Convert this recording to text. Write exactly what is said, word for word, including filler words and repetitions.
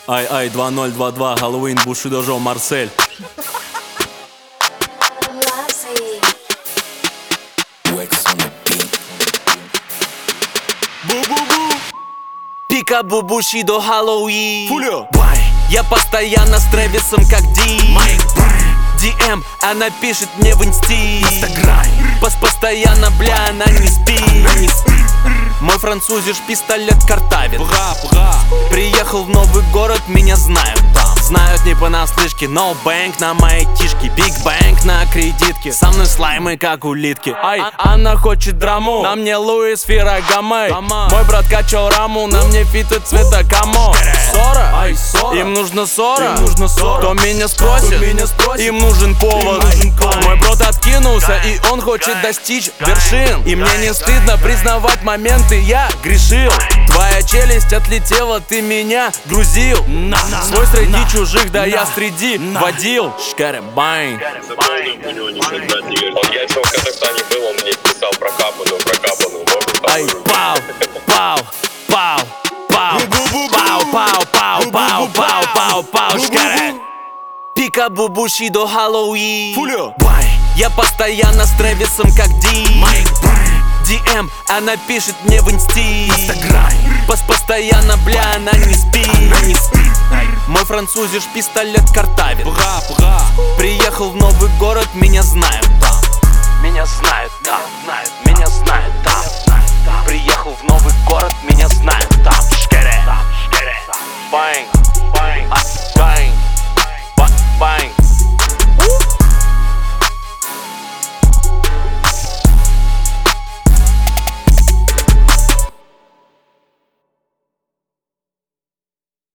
Ай-ай, два ноль два два, Хэллоуин, Бушидо, Марсель. Пикабу, Бушидо, Хэллоуин. Фулио. Я постоянно с Трэвисом как Ди. ди эм, она пишет мне в инсти. Пос постоянно, бля, она не спит. Мой французиш пистолет картавит. Приехал в новый город, меня знают там. Знают не понаслышке, но бэнк на моей тишке. Биг бэнк на кредитке. Со мной слаймы как улитки. Ай, она хочет драму, на мне Луис Феррагамей. Мой брат качал раму, на мне фиты цвета камо. Ссора? Им нужно ссора. Кто меня спросит, им нужен повод. Мой брат откинулся, и он хочет достичь вершин. И мне не стыдно признавать моменты, я грешил. Твоя челюсть отлетела, ты меня грузил. Свой среди чужих, да я среди водил. Шкаребайн. Он я еще в Казахстане был, он мне писал про капану, про капану. Ай, пау, пау, пау, пау, пау, пау, пау, пау, пау, пау, пау, шкаре. Пикабу, Бушидо, Хэллоуин. Фулио. Я постоянно с Трэвисом как Ди. ди эм, она пишет мне в инсти. Пос постоянно, бля, она не спит. Мой французиш пистолет картавит. Приехал в новый город, меня знают там. Меня знают там, меня знают там. Приехал в новый город, меня знают.